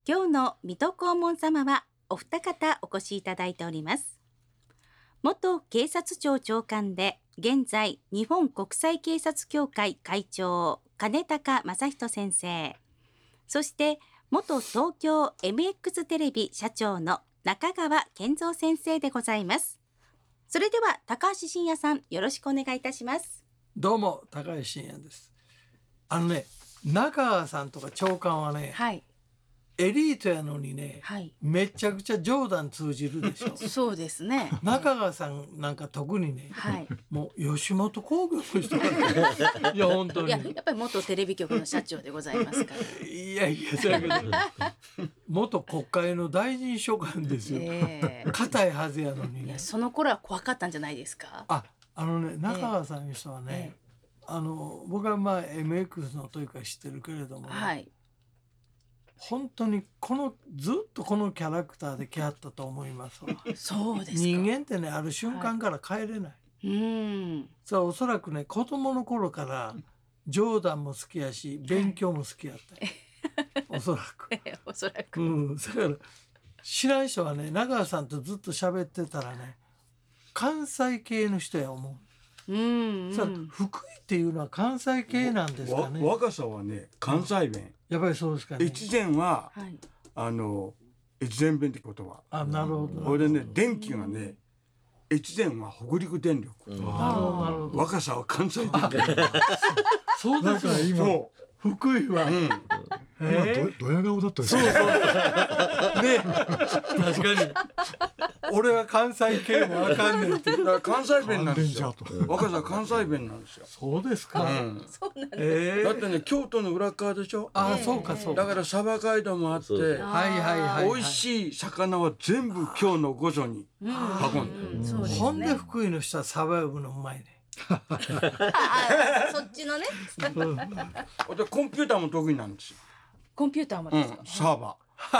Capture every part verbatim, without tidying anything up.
今日の水戸黄門様はお二方お越しいただいております。元警察庁長官で現在日本国際警察協会会長金高正人先生、そして元東京 エムエックス テレビ社長の中川健三先生でございます。それでは高橋真也さん、よろしくお願いいたします。 どうも高橋真也です。あのね、中川さんとか長官はね、 はい、 エリートやのにね、 はい、 めちゃくちゃ冗談通じるでしょそうですね。 中川さんなんか特にね、 はい、 もう吉本興業の人がいや本当にいや、やっぱり元テレビ局の社長でございますからいやいやそうやけど元国会の大臣秘書官ですよ、 えー、 硬いはずやのにね。 いや、その頃は怖かったんじゃないですか。 あ、あのね、中川さんいう人はね、 えあの僕はまあ エムエックス の時から知ってるけれども、ね、 はい、 本当にこのずっとこのキャラクターで来はったと思いますわ。 そうですか。 人間ってね、ある瞬間から帰れない、はい、 うんそれはおそらくね、子供の頃から冗談も好きやし勉強も好きやったよおそらくおそらく、 うん、だから知らん人はね、中川さんとずっと喋ってたらね、関西系の人や思う。 うん、うん、 さあ福井っていうのは関西系なんですかね。 若さはね、関西弁、 やっぱりそうですかね。 越前は、 はい、 あの越前弁って言葉。 あ、なるほど。 これでね、電気がね、越前は北陸電力、 なるほどなるほど。 若さは関西電力そうですか。今福井は、うんえー、ドヤ顔だったですね。 そうそうね、確かに俺は関西系もわかんねえってだから関西弁なんですよ。 関連若さは関西弁なんですよ。 そうですか、 うん、 そうなんです、 えー、 だってね、京都の裏側でしょ。 あ、そうかそうか。 だからサバ街道もあって、 はいはいはい、 美味しい魚は全部今日の御所に運んでる、 うんうん、 ほんで福井の人はサバ呼ぶのうまいねああ、そっちのねでコンピューターも得意なんですよ。 コンピューターもうんですか、、 サーバ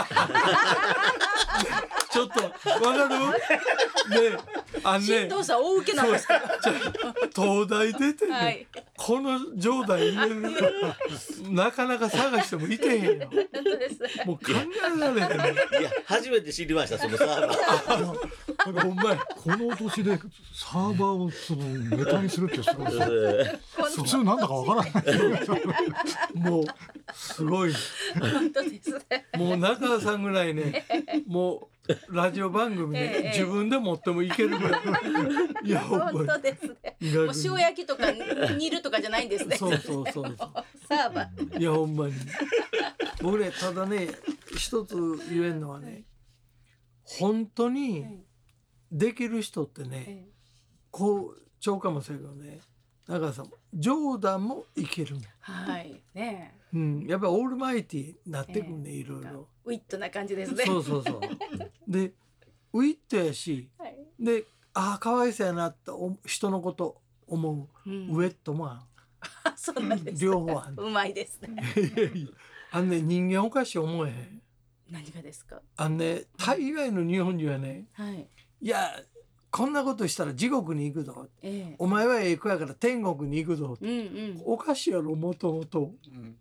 ちょっとわかるね、あのね、 新藤さん大受けなんですか。 東大出てね、 はい、 この冗談入れるなかなか探してもいてへんよ。 本当です。 もう考えられへん、ね、 いや初めて知りました、そのサーバーほんまや、 このお年でサーバーをそのネタにするってすごい普通なんだかわからないもうすごい、 本当ですね。 もう中川さんぐらいね、もうラジオ番組ね、 ええ、 自分で持ってもいけるぐらいいや本当ですね。もう塩焼きとか煮るとかじゃないんですね。 そうそうそうそうサーバー、 いやほんまに僕ね、ただね一つ言えるのはね、本当にできる人ってね、 ええ、 こう長官もそうやけどね、中川さんも冗談もいけるね、 はいね、 うん、やっぱりオールマイティーになってくんね、ええ、いろいろウィットな感じですね。 そうそうそうでウィットやし、はい、で、ああかわいそうやなって人のこと思う、うん、ウェットもあるそうなんです、 両方ある、 うまいですねあのね、人間おかしい思えへん。 何がですか。 あのね、大概の日本人はね、はい、いやこんなことしたら地獄に行くぞ、ええ、お前はええ子やから天国に行くぞ、うんうん、おかしいやろ、もともと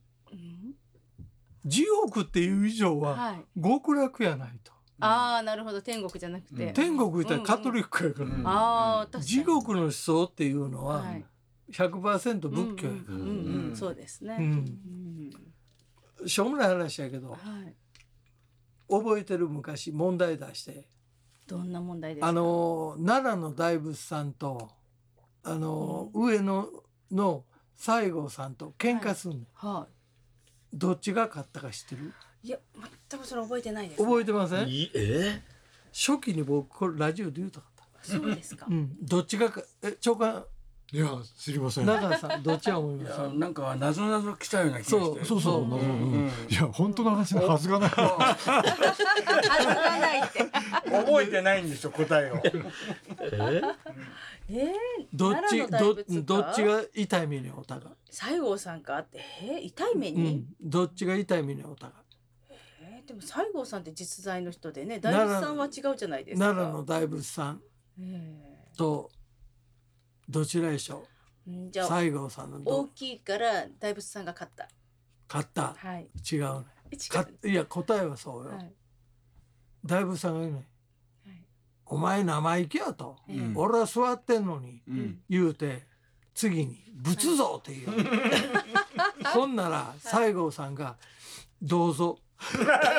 地獄っていう以上は極楽やないと、 ああ、なるほど、天国じゃなくて、 うん、天国行ったらカトリックやから、うんうん、あ、地獄の思想っていうのは ひゃくパーセント 仏教やから、うんうんうんうん、そうですね、うんうん、しょうもない話やけど、はい、覚えてる、昔問題出して。 どんな問題ですか。 あの奈良の大仏さんとあの、うん、上野の西郷さんと喧嘩すんねん、はいはい、どっちが勝ったか知ってる？ いや、全くそれ覚えてないです、ね、 覚えてません？ いえ初期に僕これラジオで言うたかった。 そうですか、 うん、どっちがえ長官、 いや知りません。 中さんどっちは思います？ なんか謎謎来たような気がして。 そうそうそう、うんうん、いや本当の話のはずがないはずがないって覚えてないんですよ、答えをええー、 どっちどどっちが痛い目におたか。 西郷さんかって、えー、痛い目に、 うん、どっちが痛い目におたか。 えー、でも西郷さんって実在の人でね、大仏さんは違うじゃないですか。 奈良の大仏さんとどちらでしょう。 じゃあ西郷さんの大きいから大仏さんが勝った。 勝った、はい、違うね。 かいや答えはそうよ、はい、大仏さんが言うね、はい、お前生意気やと、うん、俺は座ってんのに、うん、言うて次に仏像って言う、はい、ほんなら西郷さんがどうぞ素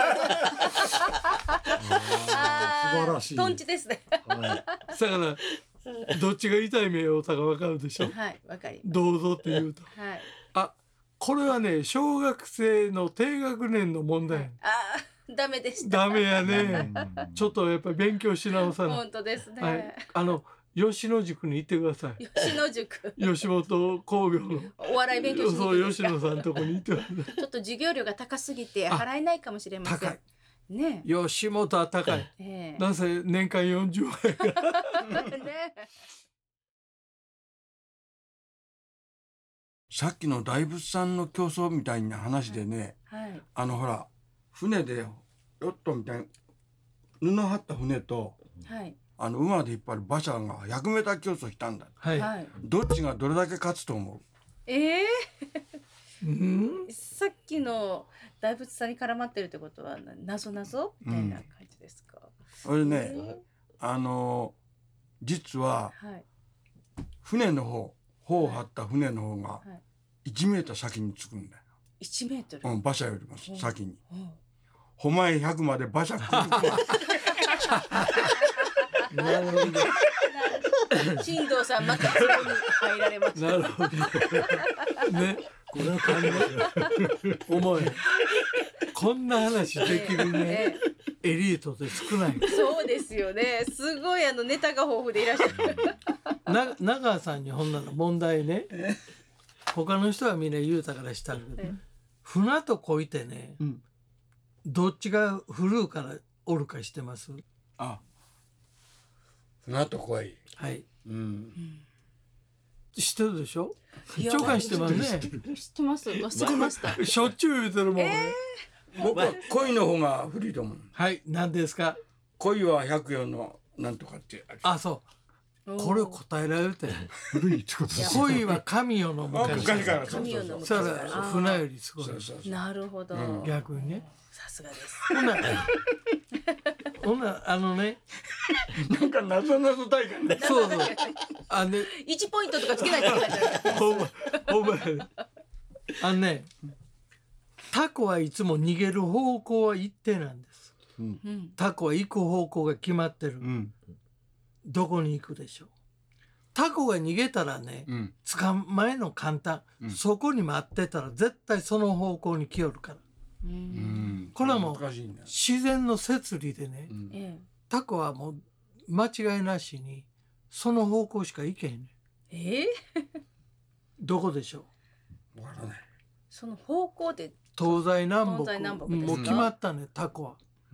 晴らしい。 トンチですね。 だからどっちが痛い目を負ったか分かるでしょ。 はい、分かります。 どうぞって言うと。はい。あ、これはね、小学生の低学年の問題。はい、 ああ、ダメでした。 ダメやね。ちょっとやっぱり勉強し直さない。 本当ですね。 はい、あの。吉野塾に行ってください。 吉野塾。 吉本工業の。 お笑い勉強しに行そう吉野さんのとこに行ってください。 ちょっと授業料が高すぎて払えないかもしれません。 高い。 ね。 吉本は高い。えー、なぜ年間よんじゅうまんえんが。ね。 さっきの大仏さんの競争みたいな話でね、はいはい、あのほら船でヨットみたいな布張った船と。はい。あの馬で引っ張る馬車がひゃくメーター競争したんだ、はい、どっちがどれだけ勝つと思う？ えー、うんさっきの大仏さんに絡まってるってことは謎謎みたいな感じですか？ それね、えー、あの実は、はい、船の方帆を張った船の方がいちメーター先に着くんだよ。 いちメートル？ うん、馬車よりも先に。ほまえひゃくまで馬車来るなるほど。 新藤さんまたそこに入られました。 なるほど。ね、これは感じ。思い。こんな話できるね。エリートで少ない。 そうですよね。すごいあのネタが豊富でいらっしゃる。 な長谷さんにほんなら問題ね。他の人はみんな言うたからしたけど、船とこいてね、うん、どっちが古うからおるか知ってます？ あ。船とこい。 はい。うん。知ってるでしょ？長官してますね。 知ってます。忘れました。 しょっちゅう言うてるもんね。 僕は恋の方が古いと思う。 はい、何ですか？ 恋は百よんのなんとかってあ、そう。これを答えられて古いってことです。 恋は神代の昔から。 神代の昔から。船よりすごい。 なるほど。 逆にね。 さすがです。 ほな、ほなあのね。 なんか謎謎大会ね。 そうそう。あのね。 一ポイントとかつけないといけないじゃないですか。 ほんま、ほんま。あのね。タコはいつも逃げる方向は一定なんです。うん、タコは行く方向が決まってる。うん、どこに行くでしょう。タコが逃げたらね、うん、捕まえの簡単、うん、そこに待ってたら絶対その方向に来よるから。うん、これはもう自然の摂理でね、うん、タコはもう間違いなしにその方向しか行けへんね。 えー、 どこでしょう。わからない。 その方向で東西南北もう決まったね、タコは。うん、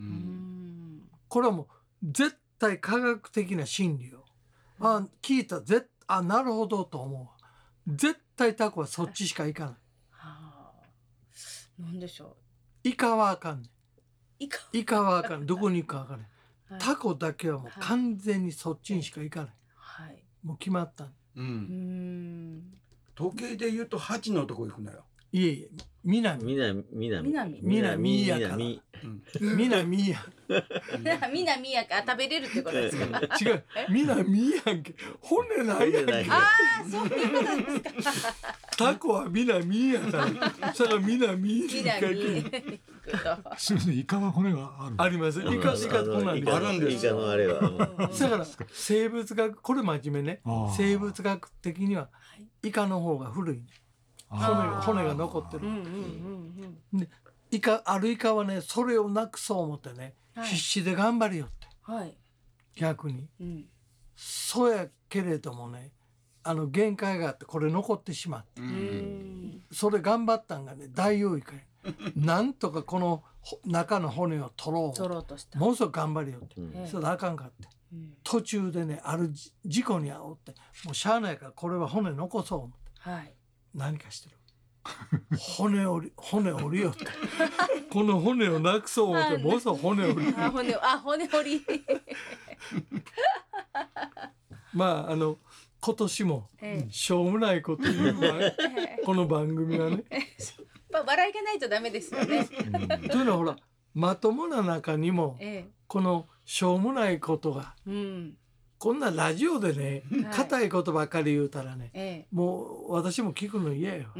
これはもう絶対科学的な真理を、うん、あ聞いた絶あなるほどと思うわ。絶対タコはそっちしか行かない。はあ、なんでしょう。 イカはあかんねん。 イカイカはあかん。どこに行くかあかんねん。はい、タコだけはもう完全にそっちにしか行かない。はい、もう決まった。うん。 うん時計で言うと八のとこ行くなよ。 いえいえ、南。 南、南。 南。南やから。南や。 南やから食べれるってことですか。 違う、南やんけ。骨ないやんけ。 ああ、そういうことですか。 タコは南やから。それは南。南。 すみません、イカは骨がある。 あります。イカ、イカ骨あるんです。 イカのあれは。 だから生物学、これ真面目ね。生物学的にはイカの方が古い。骨が、骨が残ってる。で、イカ、あるイカはね、それをなくそう思ってね、はい、必死で頑張りよって。はい、逆に、うん。そうやけれどもね、あの限界があって、これ残ってしまって。うんそれ頑張ったんがね、ダイオウイカや。なんとかこの中の骨を取ろう。取ろうとした。もうすぐ頑張りよって。うん、それであかんかって。うん、途中でね、ある事故に遭おうって、もうしゃあないから、これは骨残そう思って。はい。何かしてる。骨折り骨折りよってこの骨をなくそう思ってもうそう骨折りあ骨あ骨折りまああの今年もしょうもないこと言う、ええ、この番組はねぱ笑いがないとダメですよね。 というのはほらまともな中にも、ええ、このしょうもないことが、うん、こんなラジオでね硬、はい、いことばっかり言うたらね、ええ、もう私も聞くの嫌よ、うん、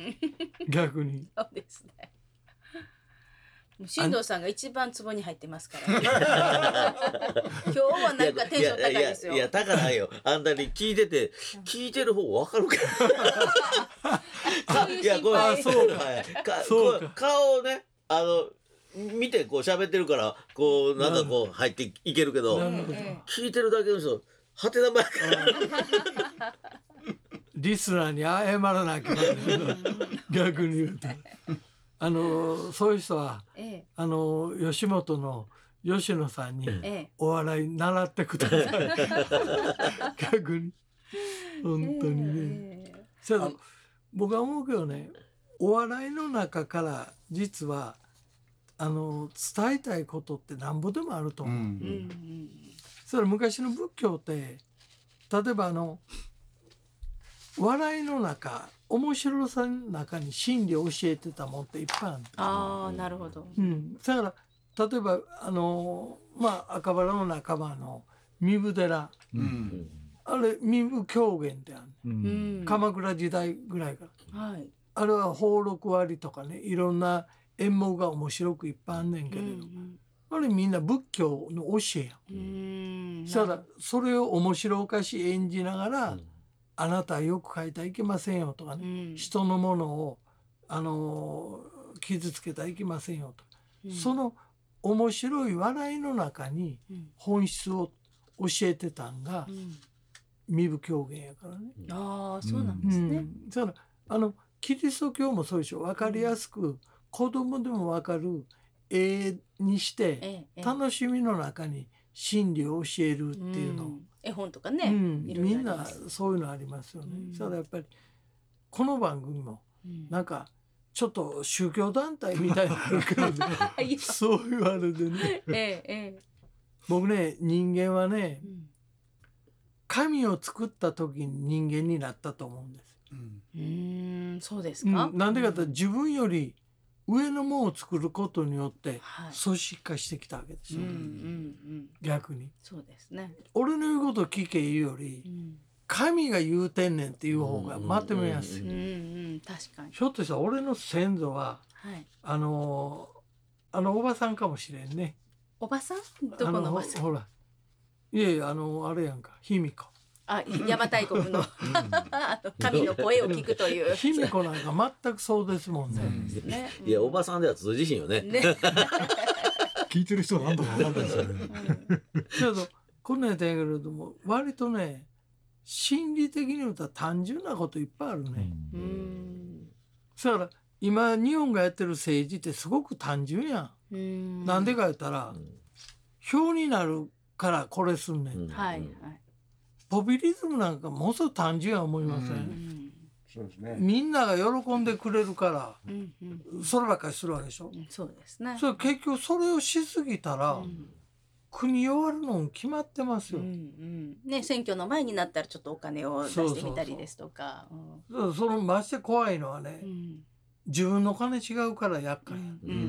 逆に。 そうですね。進藤さんが一番ツボに入ってますから、ね、今日はなんかテンション高いですよ。 いやいやいや、だからよ、あんなに聞いてて聞いてる方わかるからいやこれそうかそうか顔をねあの見てこう喋ってるからこうなんかこう入っていけるけど、聞いてるだけの人はてな前からリスナーに謝らなきゃ逆に言うと。あのそういう人は、ええ、あの吉本の吉野さんにお笑い習ってください、ええ、逆に本当にね、ええ、僕は思うけどね、お笑いの中から実はあの伝えたいことってなんぼでもあると思う、うんうん、それ昔の仏教って例えばあの笑いの中面白さの中に真理を教えてたもんっていっぱいあるんです。 ああ、なるほど。 うん、だから例えばあのまあ赤羽の仲間の壬生寺、うん、あれ壬生狂言ってある、うん、鎌倉時代ぐらいから、はい、あれは宝禄割とかねいろんな演目が面白くいっぱいあんねんけれど、うんうん、あれみんな仏教の教えやん。うん、だからそれを面白おかし演じながら、うん、あなたはよく書いたらいけませんよとかね、うん、人のものを、あのー、傷つけたらいけませんよと、うん、その面白い笑いの中に本質を教えてたんが壬生狂言やからね、 うん、ああそうなんですね、うん、 だからあのキリスト教もそうでしょ。分かりやすく、うん、子供でも分かる絵にして楽しみの中に真理を教えるっていうのを、うん、 絵本とかね、 うん、みんなそういうのありますよね、うん、それはやっぱりこの番組もなんかちょっと宗教団体みたいになるけど、ね、そう言われてね、ええええ、僕ね人間はね、うん、神を作った時に人間になったと思うんです、 うん、うーんそうですか、 うん、なんでかって自分より上のものを作ることによって組織化してきたわけですよ、はい、うんうんうん、逆にそうですね。 俺の言うことを聞け言うより、うん、神が言うてんねんっていう方がまとめやすい、うんうんうん、確かにひょっとしたら俺の先祖は、はい、あのあのおばさんかもしれんね。 おばさんどこのおばさん？ ほらいやいやあのあれやんか卑弥呼。 あ、邪馬台国の神の声を聞くという卑弥呼なんか全くそうですもんね。 ね、いやおばさんでは通じひんよね。ね聞いてる人は何とか分かんないですよね。 けどこんなんやったんやけれども割とね心理的に言うと単純なこといっぱいあるね。うん、だから今日本がやってる政治ってすごく単純やん。うん、なんでか言ったら、うん、票になるからこれすんねん。うん、はいはい。ポピュリズムなんかもうすぐ単純や思いません、うん、そうですね、みんなが喜んでくれるから、うんうん、そればっかりするわけでしょ、うん、そうですね。それ結局それをしすぎたら、うん、国弱るの決まってますよ、うんうんね、選挙の前になったらちょっとお金を出してみたりですとか、 そうそうそう、うん、そのまして怖いのはね、うん、自分の金違うから厄介、うんうんうん、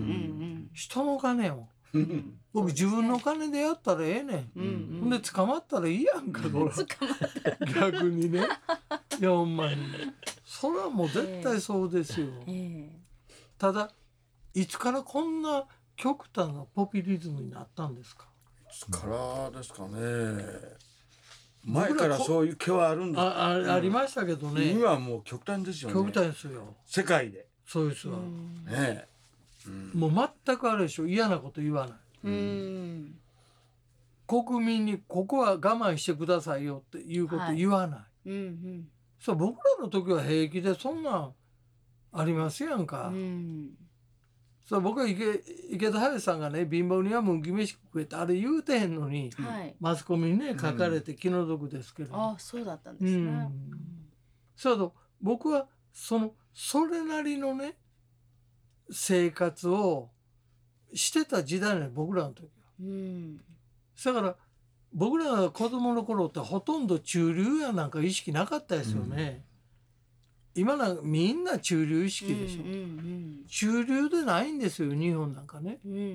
人の金を僕自分の金でやったらええねん、うんうん、で捕まったらいいやんかこれ捕まったら逆にねいやほんまにそれはもう絶対そうですよ、えー、ただいつからこんな極端なポピュリズムになったんですか？ いつからですかね。前からそういう気はあるんですあ, あ, ありましたけどね。 今はもう極端ですよね。 極端ですよ世界で。 そうですわ、 ねえ、 うん、もう全くあれでしょ、嫌なこと言わない、うん、国民にここは我慢してくださいよっていうこと言わない、はいうんうん、そう僕らの時は平気でそんなんありますやんか、うん、そう僕は 池, 池田隼さんがね貧乏には麦飯食えってあれ言うてへんのに、はい、マスコミにね書かれて気の毒ですけど、 うん、あそうだったんですね、うん、 そう僕はそのそれなりのね生活をしてた時代ね僕らの時は、うん、だから僕らが子供の頃ってほとんど中流やなんか意識なかったですよね、 今なんかみんな中流意識でしょ、うんうんうん、中流でないんですよ日本なんかね、うんうん、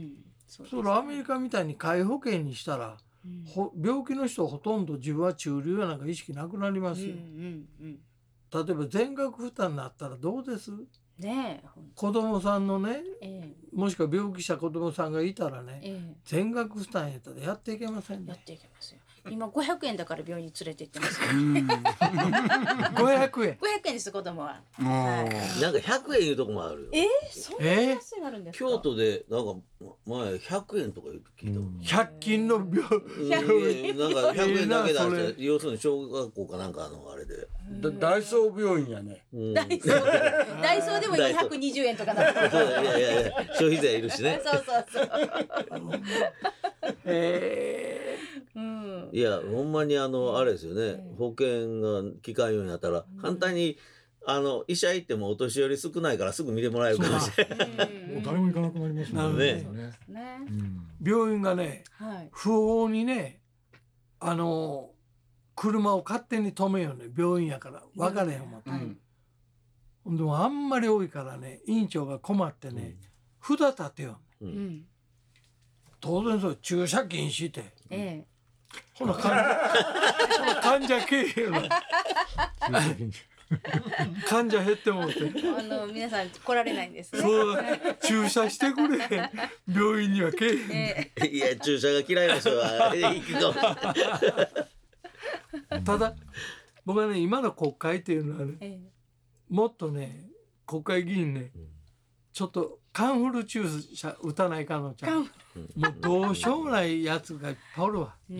そうですね。それアメリカみたいに皆保険にしたら、うん、ほ病気の人ほとんど自分は中流やなんか意識なくなりますよ、うんうんうん、例えば全額負担になったらどうですね、え子供さんのね、ええ、もしくは病気した子供さんがいたらね、ええ、全額負担やったらやっていけませんね。 やっていけますよ。今ごひゃくえんだから病院に連れて行ってますよ。 ごひゃくえん。 ごひゃくえんです子供は。 はい、なんかひゃくえんいうとこもあるよ。 えー、そんな安いなるんですか。 京都でなんか前ひゃくえんとか言うと聞いた。うん、 ひゃく均の病院なんかひゃくえんだけ出して、要するに小学校かなんかのあれで。 ダイソー病院やね。 ダイソー、ダイソーでもにひゃくにじゅうえんとかなってる。 いやいやいや、消費税いるしね。 そうそうそう。 えー、うん、いやほんまにあのあれですよね、うん、保険が効かんようになったら、うん、簡単にあの医者行ってもお年寄り少ないからすぐ見てもらえるかもしれない。 もう誰も行かなくなりますもんね。ねね、うん、病院がね、はい、不法にねあの車を勝手に止めようね、病院やから分かれへんもん、うんうん、でもあんまり多いからね院長が困ってね、うん、札立てよう、ね、うん、当然そう駐車禁止って、ええ、ほな患者患者経営の患者減ってもってあの皆さん来られないんですね。 そう駐車してくれ病院には経営、 ええ、いや駐車が嫌いな人は行くとただ僕はね今の国会っていうのはね、ええ、もっとね国会議員ね、うん、ちょっとカンフル注射打たないかのちゃん、もうどうしようもないやつがいっぱいおるわ、うん、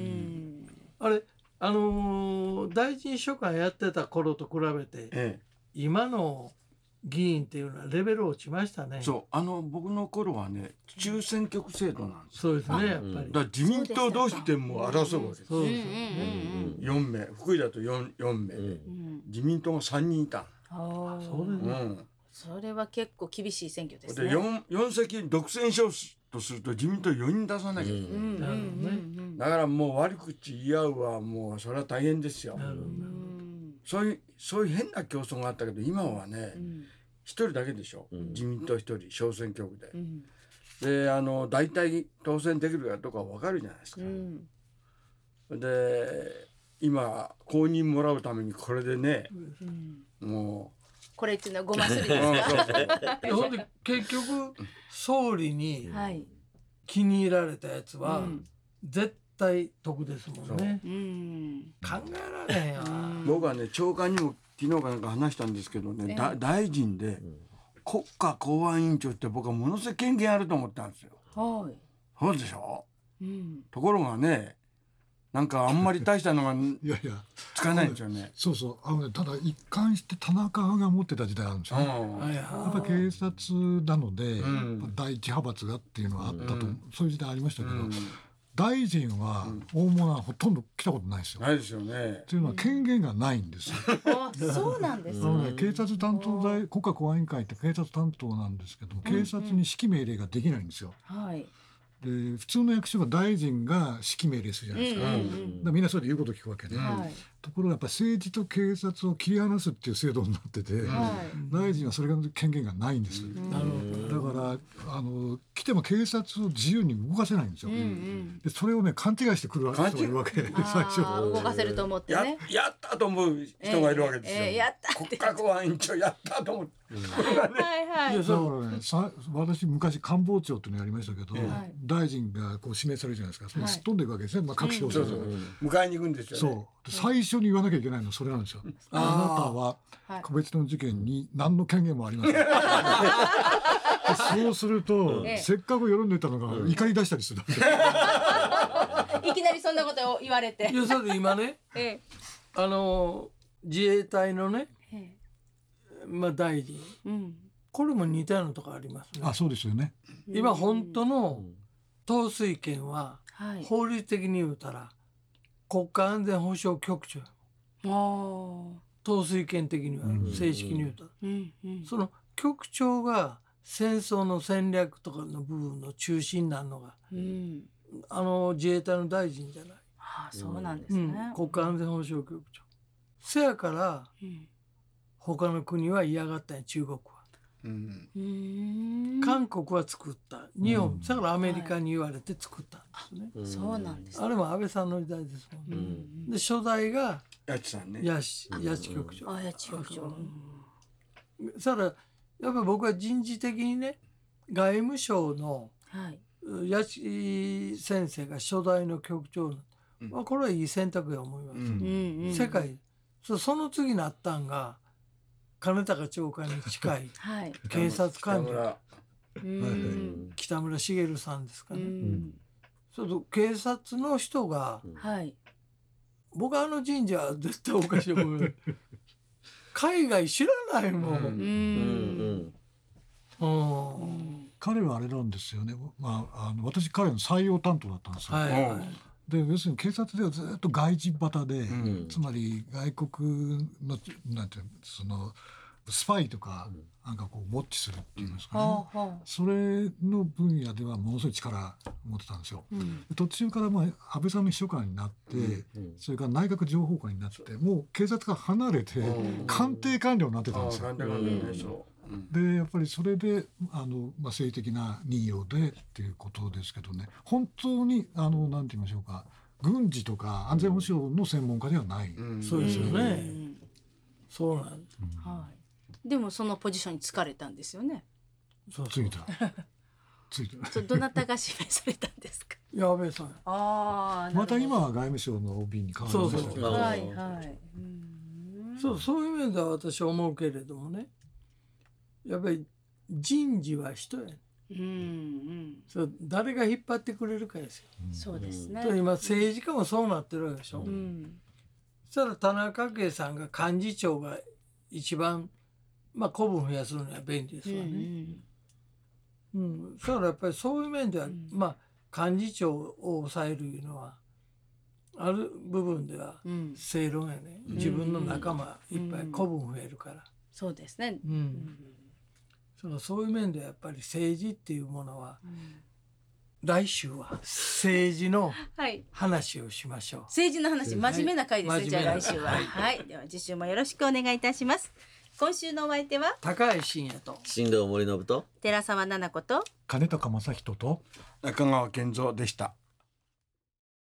あれあのー、大臣秘書官やってた頃と比べて、ええ、今の議員っていうのはレベル落ちましたね。 そうあの僕の頃はね中選挙区制度なんです。 そうですねやっぱり。だから自民党同士でも争うわけです。そうですよね。よんめい福井だと 4, 4名で、うん、自民党がさんにんいた。 あそうですね、うん、それは結構厳しい選挙ですね。 で 4, 4席独占勝とすると自民党よにん出さなきゃいけない、うん、だからもう悪口言い合うはもうそれは大変ですよ、うん、そういうそういう変な競争があったけど今はね一、うん、人だけでしょ、うん、自民党一人小選挙区で、うん、であの大体当選できるかどうか分かるじゃないですか、うん、で今公認もらうためにこれでね、うん、もうこれっていうのはごますりですかほんで結局総理に気に入られたやつは絶対得ですもんね、うん、考えられへんよ、うん、 僕はね長官にも昨日かなんか話したんですけどね、えー、大臣で国家公安委員長って僕はものすごい権限あると思ったんですよ、はい、そうでしょ、うん、ところがねなんかあんまり大したのがいやいやつかないんですよね。 そうそうあの、ね、ただ一貫して田中派が持ってた時代あるんですよ、ね、うん、やっぱ警察なので、うん、第一派閥がっていうのはあったと、うん、そういう時代ありましたけど、うん、大臣は大物はほとんど来たことないですよ。 ないですよね。 というのは権限がないんですよ。 あ、そうなんですね。 ね警察担当大国家公安委員会って警察担当なんですけども、警察に指揮命令ができないんですよ。うんうん、はい。で普通の役所は大臣が指揮命令するじゃないですか、うんうんうん、だからみんなそれで言うこと聞くわけで、はい、ところがやっぱ政治と警察を切り離すっていう制度になってて、はい、大臣はそれが権限がないんです、うん、なるほど。だからあの来ても警察を自由に動かせないんですよ、うんうん、でそれをね勘違いしてくる人がいるわけで最初動かせると思ってねや, やったと思う人がいるわけですよ、えーえー、 やった国家公安委員長やったと思って、うん、 はいはい。 だからねさ私昔官房長っていうのやりましたけど、はい、大臣がこう指名されるじゃないですか、それすっ飛んでいくわけですね、まあ、各省庁、うんうん、迎えに行くんですよね。 そう最初に言わなきゃいけないのはそれなんですよ。あ, あなたは個別の事件に何の権限もありません、はい、そうすると、ええ、せっかく喜んでたのが怒り出したりする、 いきなりそんなことを言われて。 いやそれで今ね、ええ、あの自衛隊のね、ええ、まあ大臣、うん、これも似たようなとこありますね。 あ、そうですよね。 今本当の統帥権は法律的に言うたら国家安全保障局長、統帥権的には正式に言うと、うんうん、その局長が戦争の戦略とかの部分の中心になるのが、うん、あの自衛隊の大臣じゃない。 ああ、そうなんですね、 うん、国家安全保障局長せやから、うん、 他の国は嫌がったんや中国は。うん、韓国は作った日本、うん、だからアメリカに言われて作ったんですね、 はい、そうなんです、 ね、あれも安倍さんの時代ですもんね、うん、で初代が八千さんね八千局長、 あ、八千局長、うん、 だからやっぱり僕は人事的にね外務省の八千先生が初代の局長、うん、まあ、これはいい選択や思います、うん、世界 そ, その次なったんが金高長官に近い警察官僚、はい、北村茂さんですかね、うん、そうと警察の人が、はい、僕はあの神社は絶対おかしい思う海外知らないもん、うんうんうんうん、彼はあれなんですよね、まあ、あの私彼の採用担当だったんですよ、はいはい、で要するに警察ではずっと外人旗で、うん、つまり外国のなんていうのそのスパイとかなんかこうウォッチするっていうんですかね、うん、それの分野ではものすごい力持ってたんですよ、うん、途中からまあ安倍さんの秘書官になって、うん、それから内閣情報官になってもう警察から離れて官邸官僚になってたんですよ、うん、でやっぱりそれであの、まあ、政治的な任用でっていうことですけどね、本当にあのなんて言いましょうか、軍事とか安全保障の専門家ではない、 うん、そうですよね、うん、そうなんです、 うん、はい、でもそのポジションに就かれたんですよね。 そうついたついたどなたが指名されたんですか。 安倍さん。 あ、 また今は外務省の オービー に変わりましたけど、 はいはい、 うん、そうそういう面では私は思うけれどもね、やっぱり人事は人や、ね、うんうん、そう誰が引っ張ってくれるかですよ、 うん、そうですね。 今政治家もそうなってるわけでしょ、うん、そしたら田中圭さんが幹事長が一番、まあ、子分増やすのには便利ですわね、うんうんうん、だからやっぱりそういう面では、うん、まあ幹事長を抑えるいうのはある部分では正論やね、うん、自分の仲間いっぱい子分増えるから、うん、 そうですね、 うんうん、そう、そういう面ではやっぱり政治っていうものは、うん、来週は政治の話をしましょう、はい、 政治の話、真面目な回ですね、はい、じゃあ来週は、はいはい、では次週もよろしくお願いいたします。今週のお相手は高橋真也と新藤森信と寺澤奈々子と金高正人と中川健三でした。